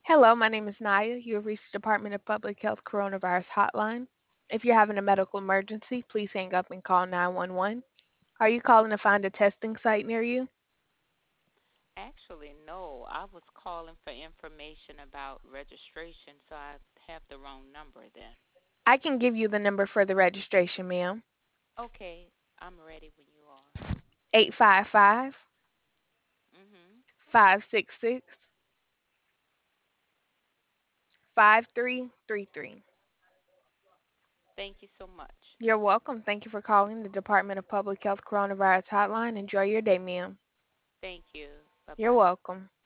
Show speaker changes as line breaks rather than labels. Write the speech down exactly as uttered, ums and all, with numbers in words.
Hello, my name is Naya. You have reached the Department of Public Health Coronavirus Hotline. If you're having a medical emergency, please hang up and call nine one one. Are you calling to find a testing site near you?
Actually, no. I was calling for information about registration, so I have the wrong number then.
I can give you the number for the registration, ma'am.
Okay, I'm ready when you are.
Eight five five,
Mhm.
five six six, five three three three.
Thank you so much.
You're welcome. Thank you for calling the Department of Public Health Coronavirus Hotline. Enjoy your day, ma'am.
Thank you.
You're
Bye-bye.
welcome.